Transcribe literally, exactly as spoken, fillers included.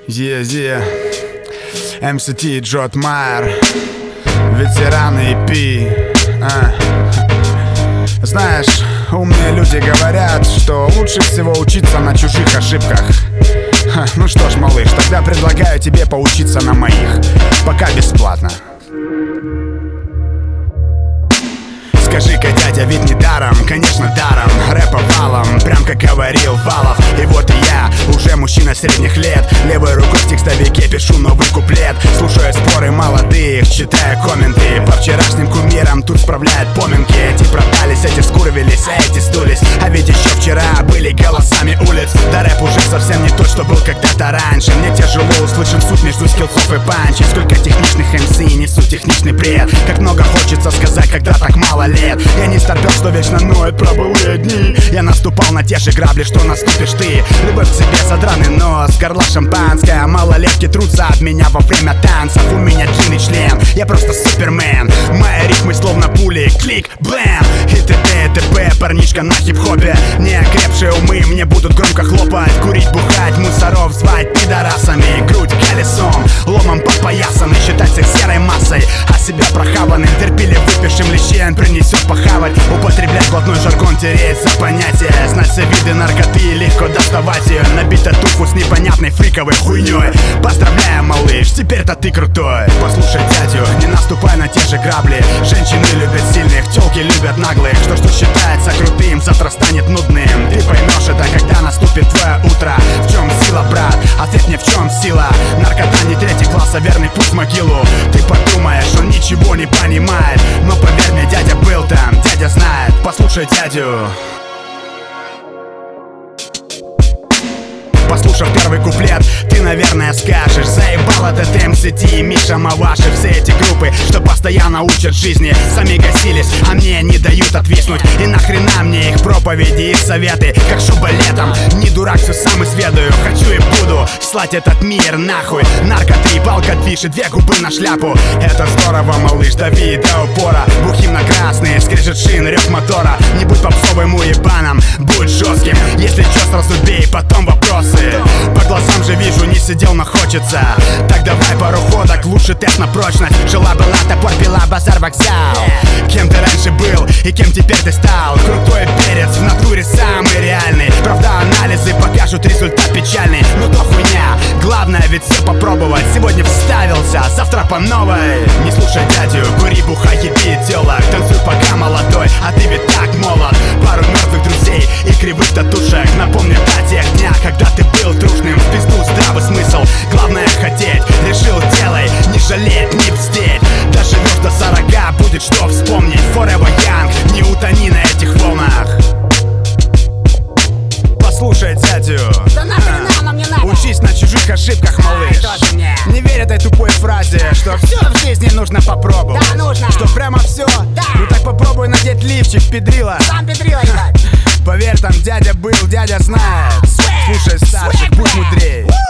Е-е, эм си ти, Джот Майер, ветераны и пи. а. Знаешь, умные люди говорят, что лучше всего учиться на чужих ошибках. Ха, ну что ж, малыш, тогда предлагаю тебе поучиться на моих, пока бесплатно. Скажи-ка, дядя, ведь не даром, конечно даром, рэпа валом, прям как говорил Валов. И вот и я, уже мужчина средних лет, левой рукой в текстовике пишу новый куплет. Слушаю споры молодых, читаю комменты, по вчерашним кумирам тут справляют поминки. Эти продались, эти скурвились, а эти сдулись. А ведь еще вчера были голосами улиц. Да рэп уже совсем не тот, что был когда-то раньше. Мне тяжело услышать суть между скиллцов и панчей. Сколько техничных эм си несут техничный бред. Как много хочется сказать, когда так мало лет. Я не старпел, что вечно ноет про былые дни. Я наступал на те же грабли, что наступишь ты. Любовь к себе, задранный нос, горла шампанское. Малолетки трутся от меня во время танцев. У меня длинный член, я просто супермен. Мои рифмы словно пули, клик, блэм. И т.д. и т.п. парнишка на хип-хопе. Не окрепшие умы мне будут громко хлопать, курить, бухать, мусоров звать пидорасами. Грудь колесом, ломом по поясам. И считать всех серой массой, а себя прохаванным, терпеливо выпившим лещен принесет похавать. Употреблять блатной жаргон, тереть за понятие. Знать все виды наркоты, легко доставать ее. Набить татуху с непонятной фриковой хуйней. Поздравляю, малыш, теперь-то ты крутой. Послушай дядю, не наступай на те же грабли. Женщины любят сильных, тёлки любят наглых. Что что считается крутым, завтра станет нудным. Ты поймешь это, когда наступит твое утро. В чем сила, брат? Ответь мне, в чем сила? Наркота не третий класс, а верный путь в могилу. Ты подумаешь, он ничего не понимает, но поверь мне, дядя был там, дядя знает. Послушай дядю. Послушав первый куплет, ты, наверное, скажешь: заебал этот эм си ти и Миша Маваши. Все эти группы, что постоянно учат жизни, сами гасились, а мне не дают отвиснуть. И нахрена мне их проповеди и советы, как шуба летом. Не дурак, все сам изведаю, хочу и буду слать этот мир нахуй. Нарко три, палка движ и две губы на шляпу. Это здорово, малыш, дави до упора. Бухим на красные, скрежет шин, рев мотора. Не будь попсовым уебаном, будь жестким. Если чё, сразу бей, потом вопросы. По глазам же вижу, не сидел, но хочется. Так давай пару ходок, лучше тест на прочность. Жила-была, топор, пила, базар, вокзал. Кем ты раньше был и кем теперь ты стал? Крутой перец, в натуре самый реальный. Правда, анализы покажут результат печальный. Ну то хуйня, главное ведь все попробовать. Сегодня вставился, завтра по новой. Не слушай дядю, кури, бухай, еби телок. Танцуй пока молодой, а ты ведь так молод. Пару мертвых друзей и кривых татушек напомню о тех днях, когда ты был трушным. В пизду здравый смысл, главное хотеть. Решил, делай, не жалеть, не бздеть. Доживешь до сорока, будет что вспомнить. Forever young, не утони на этих волнах. Послушай дядю, да нахрена оно мне надо? Учись на чужих ошибках, малыш. Ай, не верь этой тупой фразе, что все в жизни нужно попробовать. Да, нужно. Что прямо все? Да. Ну так попробуй надеть лифчик, педрила. Сам педрила, ебать. Поверь, там дядя был, дядя знает. Слушай старших, будь мудрее.